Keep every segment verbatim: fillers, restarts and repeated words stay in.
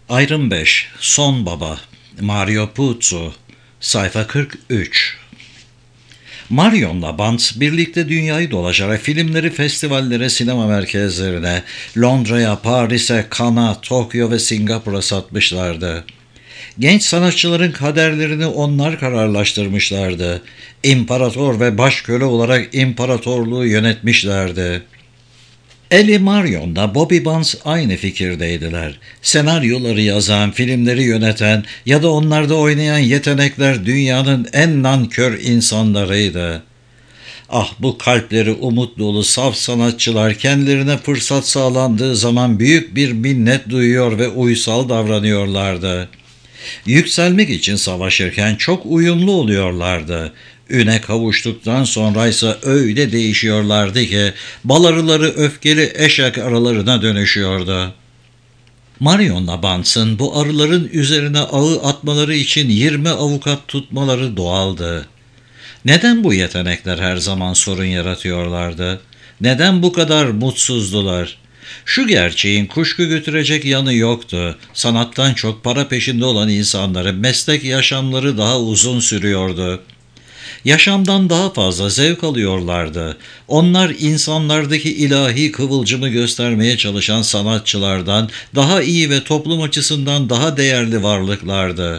Ayrım beş. Son Baba. Mario Puzo. Sayfa kırk üç. Marion'la Band birlikte dünyayı dolaşarak filmleri festivallere, sinema merkezlerine, Londra'ya, Paris'e, Cannes'a, Tokyo ve Singapur'a satmışlardı. Genç sanatçıların kaderlerini onlar kararlaştırmışlardı. İmparator ve başköle olarak imparatorluğu yönetmişlerdi. Ellie Marion'da Bobby Banks aynı fikirdeydiler. Senaryoları yazan, filmleri yöneten ya da onlarda oynayan yetenekler dünyanın en nankör insanlarıydı. Ah, bu kalpleri umut dolu saf sanatçılar kendilerine fırsat sağlandığı zaman büyük bir minnet duyuyor ve uysal davranıyorlardı. Yükselmek için savaşırken çok uyumlu oluyorlardı. Üne kavuştuktan sonra ise öyle değişiyorlardı ki bal arıları öfkeli eşek arılarına dönüşüyordu. Marion'la Banks'ın bu arıların üzerine ağı atmaları için yirmi avukat tutmaları doğaldı. Neden bu yetenekler her zaman sorun yaratıyorlardı? Neden bu kadar mutsuzdular? Şu gerçeğin kuşku götürecek yanı yoktu. Sanattan çok para peşinde olan insanların meslek yaşamları daha uzun sürüyordu. Yaşamdan daha fazla zevk alıyorlardı. Onlar insanlardaki ilahi kıvılcımı göstermeye çalışan sanatçılardan daha iyi ve toplum açısından daha değerli varlıklardı.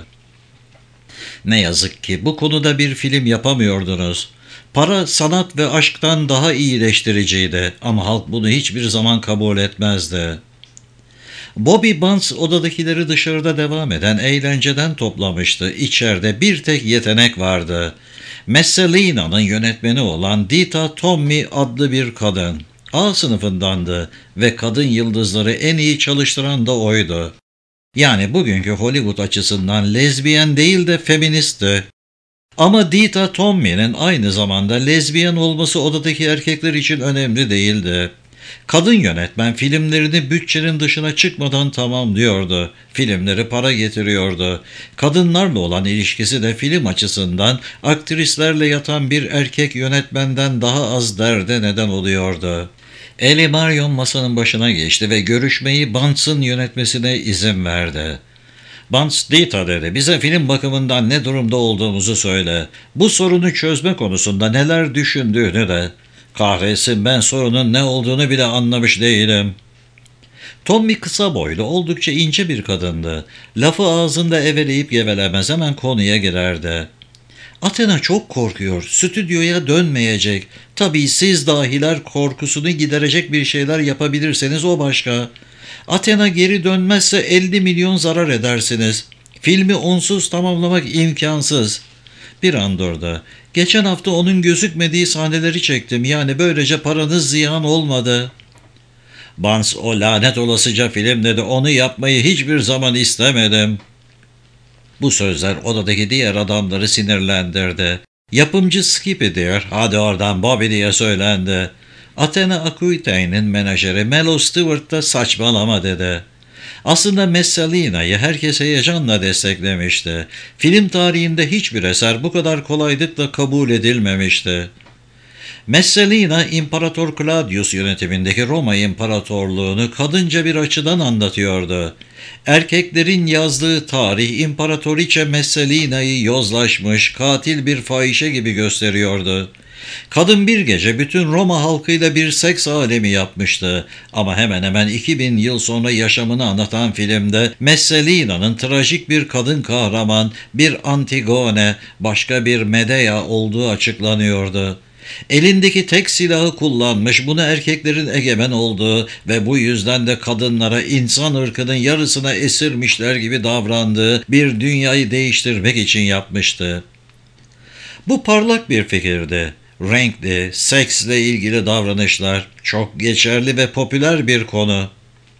Ne yazık ki bu konuda bir film yapamıyordunuz. Para, sanat ve aşktan daha iyileştiriciydi ama halk bunu hiçbir zaman kabul etmezdi. Bobby Banks odadakileri dışarıda devam eden eğlenceden toplamıştı. İçeride bir tek yetenek vardı. Messalina'nın yönetmeni olan Dita Tommy adlı bir kadın. A sınıfındandı ve kadın yıldızları en iyi çalıştıran da oydu. Yani bugünkü Hollywood açısından lezbiyen değil de feministti. Ama Dita Tommy'nin aynı zamanda lezbiyen olması odadaki erkekler için önemli değildi. Kadın yönetmen filmlerini bütçenin dışına çıkmadan tamamlıyordu. Filmleri para getiriyordu. Kadınlarla olan ilişkisi de film açısından aktrislerle yatan bir erkek yönetmenden daha az derde neden oluyordu. Ellie Marion masanın başına geçti ve görüşmeyi Banks'ın yönetmesine izin verdi. Banks, Dita dedi, bize film bakımından ne durumda olduğumuzu söyle. Bu sorunu çözme konusunda neler düşündüğünü de. Kahretsin, ben sorunun ne olduğunu bile anlamış değilim. Tommy kısa boylu, oldukça ince bir kadındı. Lafı ağzında eveleyip gevelemez, hemen konuya girerdi. Athena çok korkuyor, stüdyoya dönmeyecek. Tabii siz dahiler korkusunu giderecek bir şeyler yapabilirseniz o başka. Athena geri dönmezse elli milyon zarar edersiniz. Filmi onsuz tamamlamak imkansız. Bir an durdu. Geçen hafta onun gözükmediği sahneleri çektim. Yani böylece paranız ziyan olmadı. Banks, o lanet olasıca film dedi. Onu yapmayı hiçbir zaman istemedim. Bu sözler odadaki diğer adamları sinirlendirdi. Yapımcı Skippy diyor, hadi oradan Bobby diye söylendi. Athena Aquitaine'in menajeri Melo Stewart da saçmalama dedi. Aslında Messalina'yı herkes heyecanla desteklemişti. Film tarihinde hiçbir eser bu kadar kolaylıkla kabul edilmemişti. Messalina, İmparator Claudius yönetimindeki Roma İmparatorluğunu kadınca bir açıdan anlatıyordu. Erkeklerin yazdığı tarih İmparatoriçe Messalina'yı yozlaşmış, katil bir fahişe gibi gösteriyordu. Kadın bir gece bütün Roma halkıyla bir seks alemi yapmıştı. Ama hemen hemen iki bin yıl sonra yaşamını anlatan filmde Messalina'nın trajik bir kadın kahraman, bir Antigone, başka bir Medea olduğu açıklanıyordu. Elindeki tek silahı kullanmış, bunu erkeklerin egemen olduğu ve bu yüzden de kadınlara insan ırkının yarısına esirmişler gibi davrandığı bir dünyayı değiştirmek için yapmıştı. Bu parlak bir fikirdi. Renkli, seksle ilgili davranışlar çok geçerli ve popüler bir konu.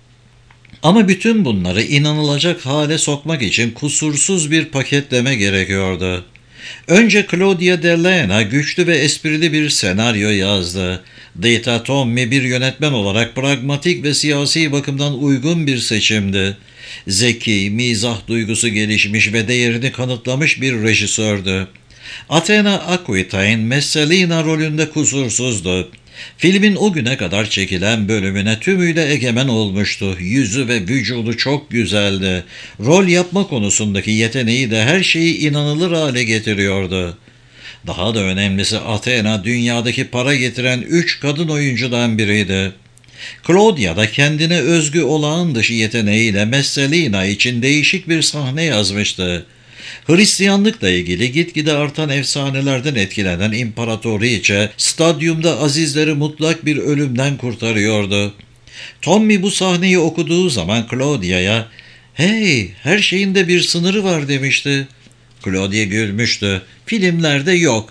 Ama bütün bunları inanılacak hale sokmak için kusursuz bir paketleme gerekiyordu. Önce Claudia Dell'Ena güçlü ve esprili bir senaryo yazdı. Dita Tommy bir yönetmen olarak pragmatik ve siyasi bakımdan uygun bir seçimdi. Zeki, mizah duygusu gelişmiş ve değerini kanıtlamış bir rejisördü. Athena Aquitaine, Messalina rolünde kusursuzdu. Filmin o güne kadar çekilen bölümüne tümüyle egemen olmuştu. Yüzü ve vücudu çok güzeldi. Rol yapma konusundaki yeteneği de her şeyi inanılır hale getiriyordu. Daha da önemlisi Athena dünyadaki para getiren üç kadın oyuncudan biriydi. Claudia da kendine özgü olağan dışı yeteneğiyle Messalina için değişik bir sahne yazmıştı. Hristiyanlıkla ilgili gitgide artan efsanelerden etkilenen İmparatoriçe, stadyumda azizleri mutlak bir ölümden kurtarıyordu. Tommy bu sahneyi okuduğu zaman Claudia'ya, "Hey, her şeyin de bir sınırı var," demişti. Claudia gülmüştü. "Filmlerde yok."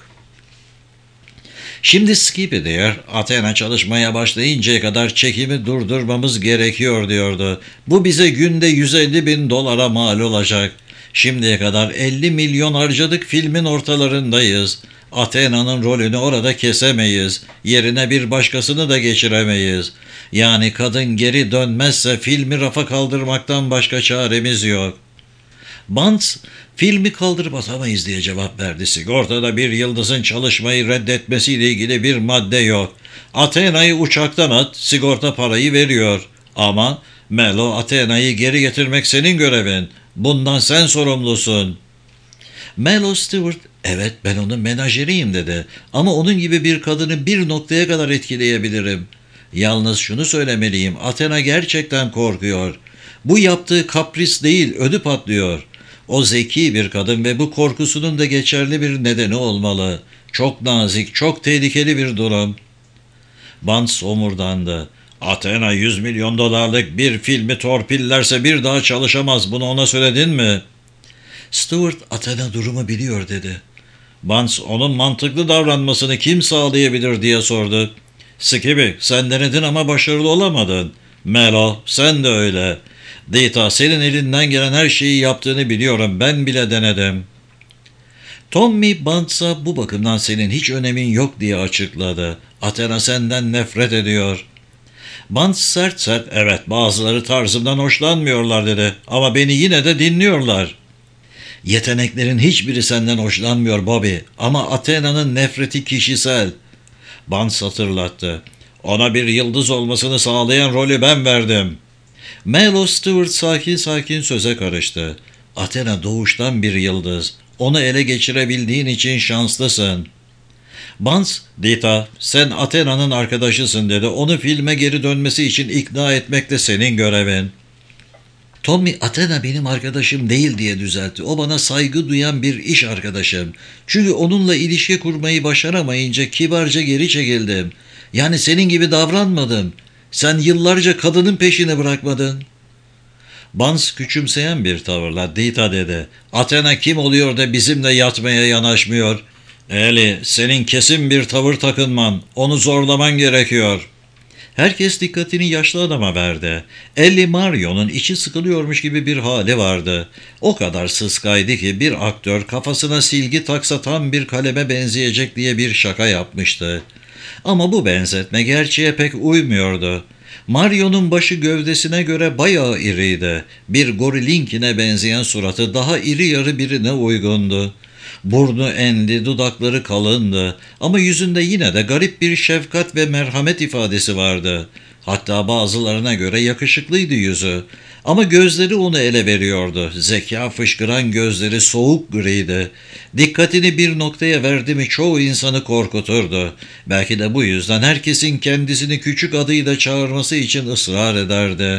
Şimdi Skippy diyor, "Athena çalışmaya başlayıncaya kadar çekimi durdurmamız gerekiyor," diyordu. "Bu bize günde yüz elli bin dolara mal olacak. Şimdiye kadar elli milyon harcadık, filmin ortalarındayız. Athena'nın rolünü orada kesemeyiz. Yerine bir başkasını da geçiremeyiz. Yani kadın geri dönmezse filmi rafa kaldırmaktan başka çaremiz yok." Bunce, "Filmi kaldırıp atamayız," diye cevap verdi. "Sigortada bir yıldızın çalışmayı reddetmesiyle ilgili bir madde yok. Athena'yı uçaktan at, sigorta parayı veriyor. Ama Melo, Athena'yı geri getirmek senin görevin. Bundan sen sorumlusun." Melo Stewart, "Evet, ben onun menajeriyim," dedi. "Ama onun gibi bir kadını bir noktaya kadar etkileyebilirim. Yalnız şunu söylemeliyim, Athena gerçekten korkuyor. Bu yaptığı kapris değil, ödü patlıyor. O zeki bir kadın ve bu korkusunun da geçerli bir nedeni olmalı. Çok nazik, çok tehlikeli bir durum." Bunce omurdandı. "Athena yüz milyon dolarlık bir filmi torpillerse bir daha çalışamaz. Bunu ona söyledin mi?" Stewart, "Athena durumu biliyor," dedi. Bunce, "Onun mantıklı davranmasını kim sağlayabilir?" diye sordu. "Skippy, sen denedin ama başarılı olamadın. Melo, sen de öyle. Dita, senin elinden gelen her şeyi yaptığını biliyorum. Ben bile denedim." Tommy Bunce'a "Bu bakımdan senin hiç önemin yok," diye açıkladı. "Athena senden nefret ediyor." Bunce sert sert, "Evet, bazıları tarzımdan hoşlanmıyorlar," dedi. "Ama beni yine de dinliyorlar." "Yeteneklerin hiçbiri senden hoşlanmıyor Bobby, ama Athena'nın nefreti kişisel." Bunce hatırlattı. "Ona bir yıldız olmasını sağlayan rolü ben verdim." Melo Stewart sakin sakin söze karıştı. "Athena doğuştan bir yıldız. Onu ele geçirebildiğin için şanslısın." Bunce, "Dita, sen Athena'nın arkadaşısın," dedi. "Onu filme geri dönmesi için ikna etmek de senin görevin." Tommy, "Athena benim arkadaşım değil," diye düzeltti. "O bana saygı duyan bir iş arkadaşım. Çünkü onunla ilişki kurmayı başaramayınca kibarca geri çekildim. Yani senin gibi davranmadım. Sen yıllarca kadının peşini bırakmadın." Bunce küçümseyen bir tavırla, "Dita," dedi. "Athena kim oluyor da bizimle yatmaya yanaşmıyor? Eli, senin kesin bir tavır takınman, onu zorlaman gerekiyor." Herkes dikkatini yaşlı adama verdi. Ellie Mario'nun içi sıkılıyormuş gibi bir hali vardı. O kadar sıskaydı ki bir aktör kafasına silgi taksa tam bir kaleme benzeyecek diye bir şaka yapmıştı. Ama bu benzetme gerçeğe pek uymuyordu. Mario'nun başı gövdesine göre bayağı iriydi. Bir gorilinkine benzeyen suratı daha iri yarı birine uygundu. Burnu enli, dudakları kalındı ama yüzünde yine de garip bir şefkat ve merhamet ifadesi vardı. Hatta bazılarına göre yakışıklıydı yüzü. Ama gözleri onu ele veriyordu. Zeka fışkıran gözleri soğuk griydi. Dikkatini bir noktaya verdi mi çoğu insanı korkuturdu. Belki de bu yüzden herkesin kendisini küçük adıyla çağırması için ısrar ederdi.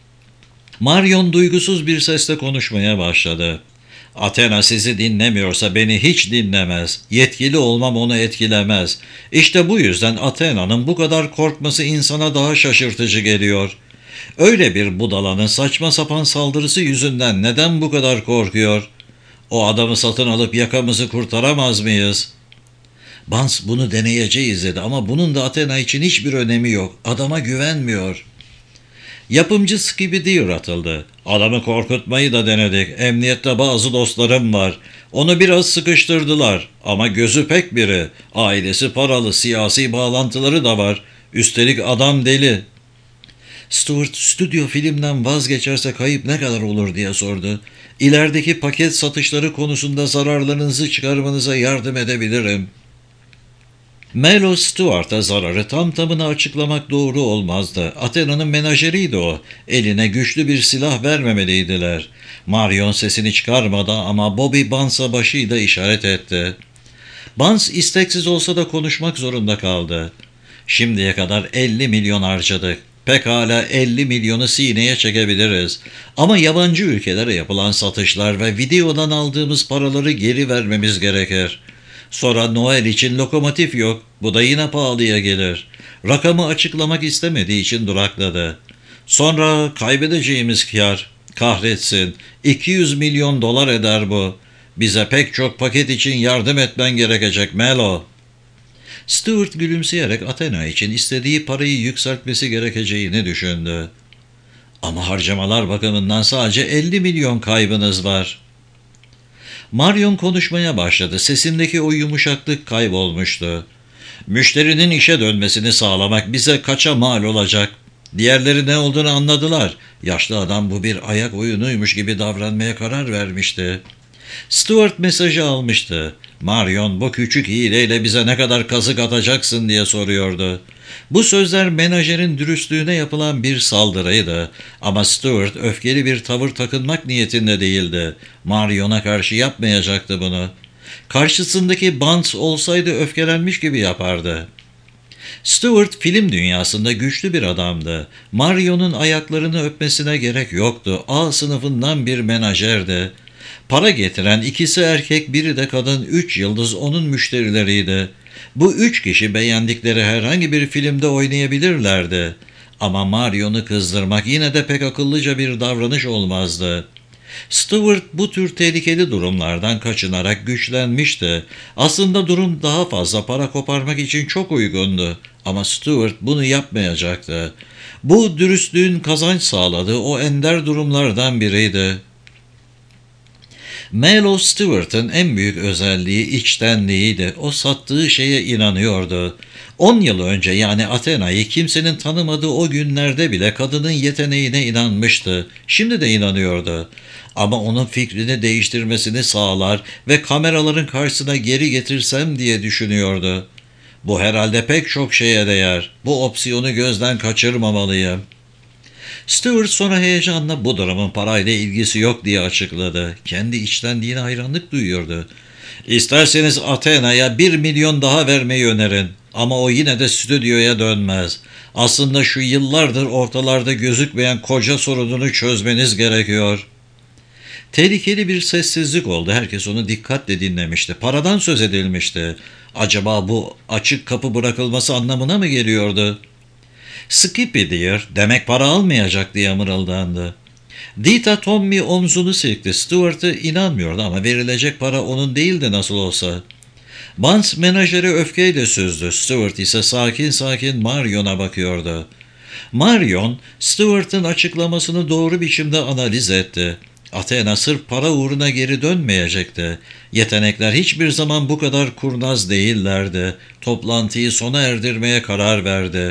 Marion duygusuz bir sesle konuşmaya başladı. "Athena sizi dinlemiyorsa beni hiç dinlemez. Yetkili olmam onu etkilemez. İşte bu yüzden Athena'nın bu kadar korkması insana daha şaşırtıcı geliyor. Öyle bir budalanın saçma sapan saldırısı yüzünden neden bu kadar korkuyor? O adamı satın alıp yakamızı kurtaramaz mıyız?" Bunce, "Bunu deneyeceğiz," dedi, "ama bunun da Athena için hiçbir önemi yok. Adama güvenmiyor." Yapımcı Skippy Deer atıldı. "Adamı korkutmayı da denedik. Emniyette bazı dostlarım var. Onu biraz sıkıştırdılar. Ama gözü pek biri. Ailesi paralı, siyasi bağlantıları da var. Üstelik adam deli." Stewart, "Stüdyo filmden vazgeçerse kayıp ne kadar olur?" diye sordu. "İlerideki paket satışları konusunda zararlarınızı çıkarmanıza yardım edebilirim." Melo Stuart'a zararı tam tamına açıklamak doğru olmazdı. Athena'nın menajeriydi o. Eline güçlü bir silah vermemeliydiler. Marion sesini çıkarmadı ama Bobby Barnes'a başıyla işaret etti. Barnes isteksiz olsa da konuşmak zorunda kaldı. Şimdiye kadar elli milyon harcadık. Pekala elli milyonu sineye çekebiliriz. Ama yabancı ülkelere yapılan satışlar ve videodan aldığımız paraları geri vermemiz gerekir. Sonra Noel için lokomotif yok. Bu da yine pahalıya gelir. Rakamı açıklamak istemediği için durakladı. Sonra kaybedeceğimiz kâr. Kahretsin. iki yüz milyon dolar eder bu. Bize pek çok paket için yardım etmen gerekecek Melo. Stuart gülümseyerek Athena için istediği parayı yükseltmesi gerekeceğini düşündü. Ama harcamalar bakımından sadece elli milyon kaybınız var. Marion konuşmaya başladı. Sesindeki o yumuşaklık kaybolmuştu. Müşterinin işe dönmesini sağlamak bize kaça mal olacak? Diğerleri ne olduğunu anladılar. Yaşlı adam bu bir ayak oyunuymuş gibi davranmaya karar vermişti. Stuart mesajı almıştı. Marion bu küçük hileyle bize ne kadar kazık atacaksın diye soruyordu. Bu sözler menajerin dürüstlüğüne yapılan bir saldırıydı. Ama Stuart öfkeli bir tavır takınmak niyetinde değildi. Marion'a karşı yapmayacaktı bunu. Karşısındaki Barnes olsaydı öfkelenmiş gibi yapardı. Stuart film dünyasında güçlü bir adamdı. Marion'un ayaklarını öpmesine gerek yoktu. A sınıfından bir menajerdi. Para getiren ikisi erkek, biri de kadın, üç yıldız onun müşterileriydi. Bu üç kişi beğendikleri herhangi bir filmde oynayabilirlerdi. Ama Marion'u kızdırmak yine de pek akıllıca bir davranış olmazdı. Stewart bu tür tehlikeli durumlardan kaçınarak güçlenmişti. Aslında durum daha fazla para koparmak için çok uygundu. Ama Stewart bunu yapmayacaktı. Bu dürüstlüğün kazanç sağladığı o ender durumlardan biriydi. Melo Stewart'ın en büyük özelliği içtenliğiydi. O sattığı şeye inanıyordu. On yıl önce, yani Athena'yı kimsenin tanımadığı o günlerde bile kadının yeteneğine inanmıştı. Şimdi de inanıyordu. Ama onun fikrini değiştirmesini sağlar ve kameraların karşısına geri getirsem diye düşünüyordu. Bu herhalde pek çok şeye değer. Bu opsiyonu gözden kaçırmamalıyım. Stewart sonra heyecanla bu durumun parayla ilgisi yok diye açıkladı. Kendi içtenliğine hayranlık duyuyordu. İsterseniz Athena'ya bir milyon daha vermeyi önerin. Ama o yine de stüdyoya dönmez. Aslında şu yıllardır ortalarda gözükmeyen koca sorununu çözmeniz gerekiyor. Tehlikeli bir sessizlik oldu. Herkes onu dikkatle dinlemişti. Paradan söz edilmişti. Acaba bu açık kapı bırakılması anlamına mı geliyordu? Skippy Dear demek para almayacak diye mırıldandı. Dita Tommy omzunu silkti. Stewart'ı inanmıyordu ama verilecek para onun değildi nasıl olsa. Barnes menajeri öfkeyle süzdü. Stewart ise sakin sakin Marion'a bakıyordu. Marion, Stewart'ın açıklamasını doğru biçimde analiz etti. Athena sırf para uğruna geri dönmeyecekti. Yetenekler hiçbir zaman bu kadar kurnaz değillerdi. Toplantıyı sona erdirmeye karar verdi.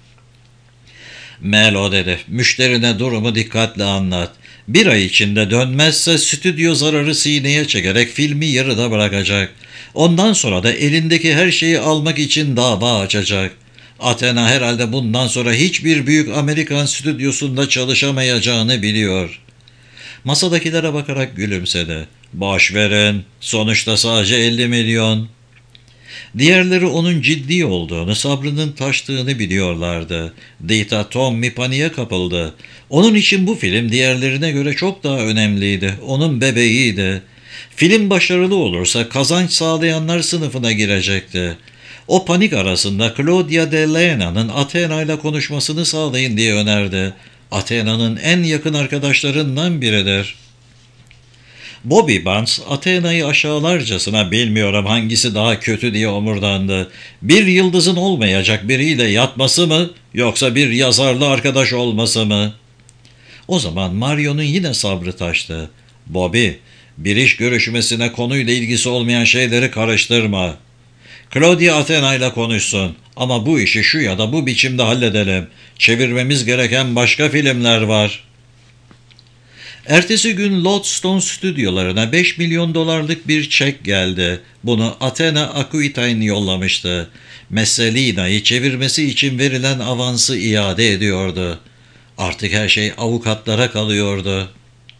Melo dedi, müşterine durumu dikkatle anlat. Bir ay içinde dönmezse stüdyo zararı sineye çekerek filmi yarıda bırakacak. Ondan sonra da elindeki her şeyi almak için dava açacak. Athena herhalde bundan sonra hiçbir büyük Amerikan stüdyosunda çalışamayacağını biliyor. Masadakilere bakarak gülümsedi. Boş verin, sonuçta sadece elli milyon. Diğerleri onun ciddi olduğunu, sabrının taştığını biliyorlardı. Dita Tommy paniğe kapıldı. Onun için bu film diğerlerine göre çok daha önemliydi. Onun bebeğiydi. Film başarılı olursa kazanç sağlayanlar sınıfına girecekti. O panik arasında Claudia de Lena'nın Athena ile konuşmasını sağlayın diye önerdi. Athena'nın en yakın arkadaşlarından biridir. Bobby Barnes, Athena'yı aşağılarcasına bilmiyorum hangisi daha kötü diye omurdandı. Bir yıldızın olmayacak biriyle yatması mı, yoksa bir yazarlı arkadaş olması mı? O zaman Marion'un yine sabrı taştı. Bobby, bir iş görüşmesine konuyla ilgisi olmayan şeyleri karıştırma. Claudia Athena ile konuşsun ama bu işi şu ya da bu biçimde halledelim. Çevirmemiz gereken başka filmler var. Ertesi gün Lodestone stüdyolarına beş milyon dolarlık bir çek geldi. Bunu Athena Aquitaine yollamıştı. Messalina'yı çevirmesi için verilen avansı iade ediyordu. Artık her şey avukatlara kalıyordu.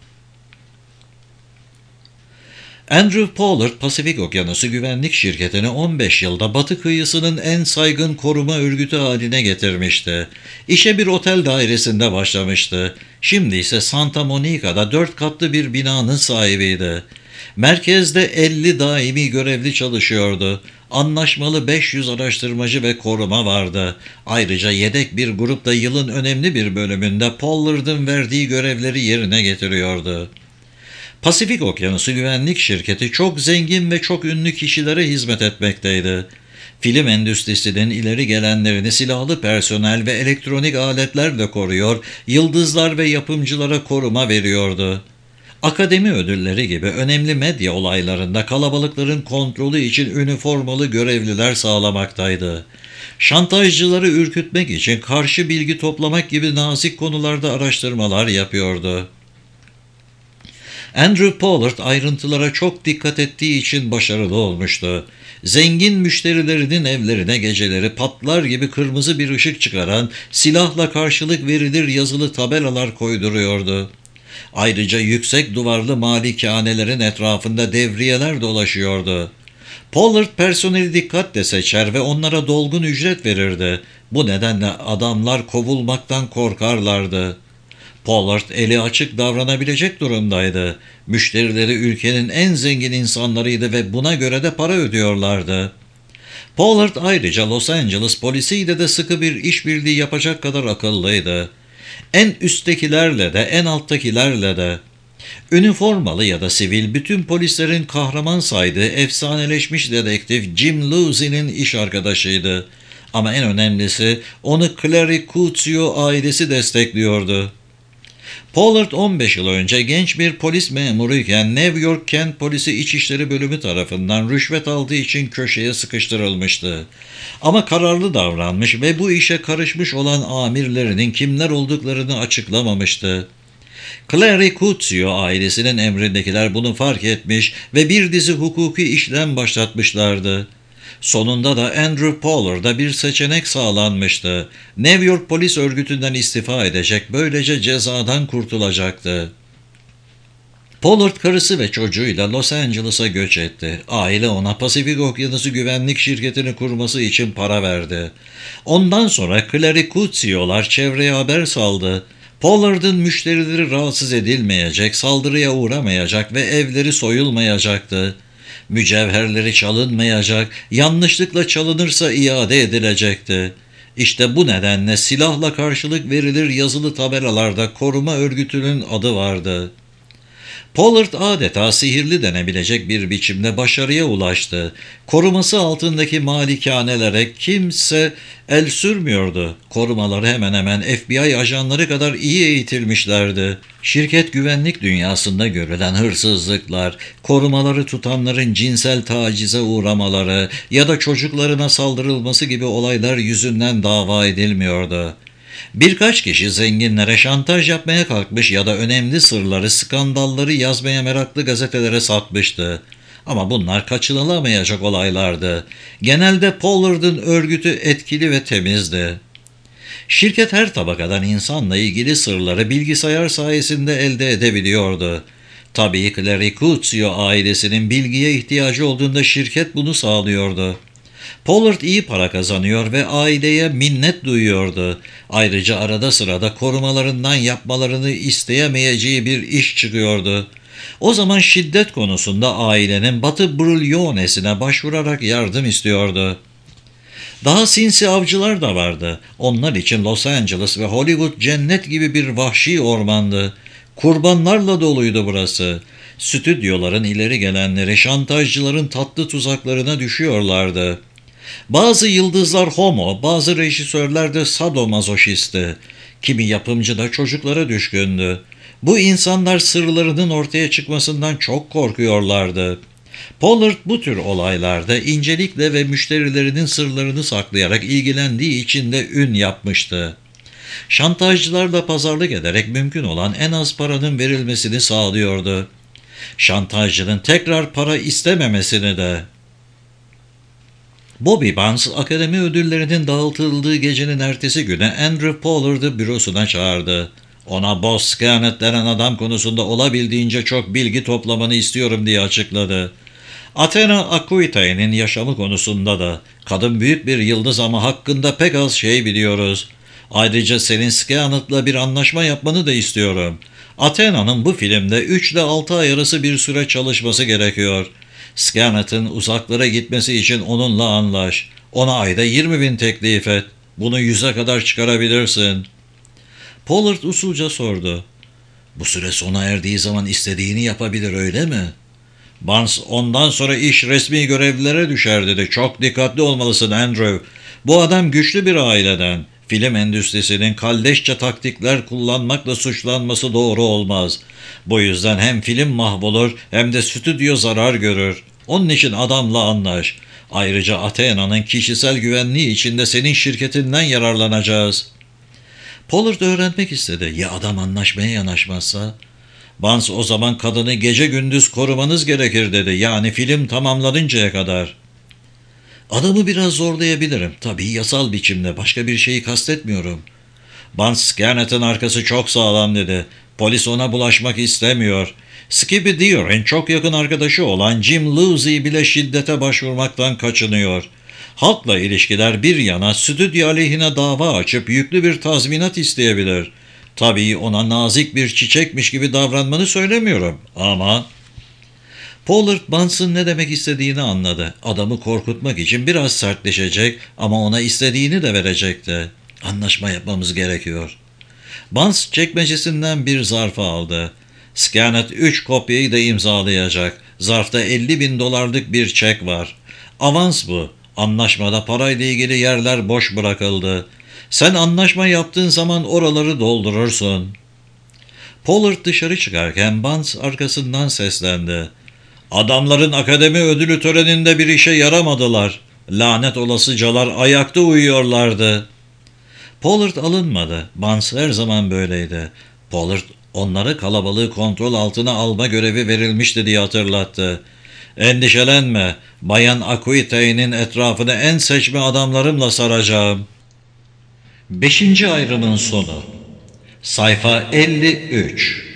Andrew Pollard, Pasifik Okyanusu Güvenlik Şirketi'ni on beş yılda Batı kıyısının en saygın koruma örgütü haline getirmişti. İşe bir otel dairesinde başlamıştı. Şimdi ise Santa Monica'da dört katlı bir binanın sahibiydi. Merkezde elli daimi görevli çalışıyordu. Anlaşmalı beş yüz araştırmacı ve koruma vardı. Ayrıca yedek bir grup da yılın önemli bir bölümünde Pollard'ın verdiği görevleri yerine getiriyordu. Pasifik Okyanusu Güvenlik Şirketi çok zengin ve çok ünlü kişilere hizmet etmekteydi. Film endüstrisinin ileri gelenlerini silahlı personel ve elektronik aletlerle koruyor, yıldızlar ve yapımcılara koruma veriyordu. Akademi ödülleri gibi önemli medya olaylarında kalabalıkların kontrolü için üniformalı görevliler sağlamaktaydı. Şantajcıları ürkütmek için karşı bilgi toplamak gibi nazik konularda araştırmalar yapıyordu. Andrew Pollard ayrıntılara çok dikkat ettiği için başarılı olmuştu. Zengin müşterilerinin evlerine geceleri patlar gibi kırmızı bir ışık çıkaran, silahla karşılık verilir yazılı tabelalar koyduruyordu. Ayrıca yüksek duvarlı malikanelerin etrafında devriyeler dolaşıyordu. Pollard personeli dikkatle seçer ve onlara dolgun ücret verirdi. Bu nedenle adamlar kovulmaktan korkarlardı. Pollard eli açık davranabilecek durumdaydı. Müşterileri ülkenin en zengin insanlarıydı ve buna göre de para ödüyorlardı. Pollard ayrıca Los Angeles polisiyle de sıkı bir işbirliği yapacak kadar akıllıydı. En üsttekilerle de en alttakilerle de. Üniformalı ya da sivil bütün polislerin kahraman saydığı efsaneleşmiş dedektif Jim Lucy'nin iş arkadaşıydı. Ama en önemlisi onu Clary Cuzio ailesi destekliyordu. Pollard on beş yıl önce genç bir polis memuruyken New York Kent Polisi İçişleri Bölümü tarafından rüşvet aldığı için köşeye sıkıştırılmıştı. Ama kararlı davranmış ve bu işe karışmış olan amirlerinin kimler olduklarını açıklamamıştı. Clary Cuzio ailesinin emrindekiler bunu fark etmiş ve bir dizi hukuki işlem başlatmışlardı. Sonunda da Andrew Pollard'a bir seçenek sağlanmıştı. New York Polis Örgütü'nden istifa edecek, böylece cezadan kurtulacaktı. Pollard karısı ve çocuğuyla Los Angeles'a göç etti. Aile ona Pasifik Okyanusu Güvenlik Şirketi'ni kurması için para verdi. Ondan sonra Clary Cuzio'lar çevreye haber saldı. Pollard'ın müşterileri rahatsız edilmeyecek, saldırıya uğramayacak ve evleri soyulmayacaktı. Mücevherleri çalınmayacak, yanlışlıkla çalınırsa iade edilecekti. İşte bu nedenle silahla karşılık verilir yazılı tabelalarda koruma örgütünün adı vardı. Pollard adeta sihirli denebilecek bir biçimde başarıya ulaştı. Koruması altındaki malikanelere kimse el sürmüyordu. Korumaları hemen hemen F B I ajanları kadar iyi eğitilmişlerdi. Şirket güvenlik dünyasında görülen hırsızlıklar, korumaları tutanların cinsel tacize uğramaları ya da çocuklarına saldırılması gibi olaylar yüzünden dava edilmiyordu. Birkaç kişi zenginlere şantaj yapmaya kalkmış ya da önemli sırları, skandalları yazmaya meraklı gazetelere satmıştı. Ama bunlar kaçınılamayacak olaylardı. Genelde Pollard'ın örgütü etkili ve temizdi. Şirket her tabakadan insanla ilgili sırları bilgisayar sayesinde elde edebiliyordu. Tabii Clary Cuzio ailesinin bilgiye ihtiyacı olduğunda şirket bunu sağlıyordu. Pollard iyi para kazanıyor ve aileye minnet duyuyordu. Ayrıca arada sırada korumalarından yapmalarını isteyemeyeceği bir iş çıkıyordu. O zaman şiddet konusunda ailenin Batı Bruliones'ine başvurarak yardım istiyordu. Daha sinsi avcılar da vardı. Onlar için Los Angeles ve Hollywood cennet gibi bir vahşi ormandı. Kurbanlarla doluydu burası. Stüdyoların ileri gelenleri şantajcıların tatlı tuzaklarına düşüyorlardı. Bazı yıldızlar homo, bazı rejisörler de sadomazoşisti. Kimi yapımcı da çocuklara düşkündü. Bu insanlar sırlarının ortaya çıkmasından çok korkuyorlardı. Pollard bu tür olaylarda incelikle ve müşterilerinin sırlarını saklayarak ilgilendiği için de ün yapmıştı. Şantajcılarla pazarlık ederek mümkün olan en az paranın verilmesini sağlıyordu. Şantajcının tekrar para istememesini de. Bobby Barnes, akademi ödüllerinin dağıtıldığı gecenin ertesi güne Andrew Pollard'ı bürosuna çağırdı. Ona Boss Scarnett denen adam konusunda olabildiğince çok bilgi toplamanı istiyorum diye açıkladı. Athena Aquitae'nin yaşamı konusunda da kadın büyük bir yıldız ama hakkında pek az şey biliyoruz. Ayrıca senin Scarnett'la bir anlaşma yapmanı da istiyorum. Athena'nın bu filmde üç ile altı ay arası bir süre çalışması gerekiyor. Scarnett'ın uzaklara gitmesi için onunla anlaş. Ona ayda yirmi bin teklif et. Bunu yüze kadar çıkarabilirsin. Pollard usulca sordu. Bu süre sona erdiği zaman istediğini yapabilir, öyle mi? Barnes, ondan sonra iş resmi görevlilere düşer dedi. Çok dikkatli olmalısın Andrew. Bu adam güçlü bir aileden. Film endüstrisinin kalleşçe taktikler kullanmakla suçlanması doğru olmaz. Bu yüzden hem film mahvolur hem de stüdyo zarar görür. Onun için adamla anlaş. Ayrıca Athena'nın kişisel güvenliği için de senin şirketinden yararlanacağız. Pollard öğrenmek istedi. Ya adam anlaşmaya yanaşmazsa? Barnes, o zaman kadını gece gündüz korumanız gerekir dedi. Yani film tamamlanıncaya kadar. Adamı biraz zorlayabilirim. Tabii yasal biçimde, başka bir şeyi kastetmiyorum. Barnes, Scarnett'ın arkası çok sağlam dedi. Polis ona bulaşmak istemiyor. Skippy Deer'in çok yakın arkadaşı olan Jim Lucy bile şiddete başvurmaktan kaçınıyor. Halkla ilişkiler bir yana, stüdyo aleyhine dava açıp yüklü bir tazminat isteyebilir. Tabii ona nazik bir çiçekmiş gibi davranmanı söylemiyorum ama... Pollard, Barnes'ın ne demek istediğini anladı. Adamı korkutmak için biraz sertleşecek ama ona istediğini de verecekti. Anlaşma yapmamız gerekiyor. Barnes çekmecesinden bir zarfı aldı. Scarnett üç kopyayı da imzalayacak. Zarfta elli bin dolarlık bir çek var. Avans bu. Anlaşmada parayla ilgili yerler boş bırakıldı. Sen anlaşma yaptığın zaman oraları doldurursun. Pollard dışarı çıkarken Barnes arkasından seslendi. Adamların akademi ödülü töreninde bir işe yaramadılar. Lanet olasıcalar ayakta uyuyorlardı. Pollard alınmadı. Barnes her zaman böyleydi. Pollard onlara kalabalığı kontrol altına alma görevi verilmişti diye hatırlattı. Endişelenme, Bayan Aquitae'nin etrafını en seçme adamlarımla saracağım. Beşinci ayrımın sonu. Sayfa elli üç.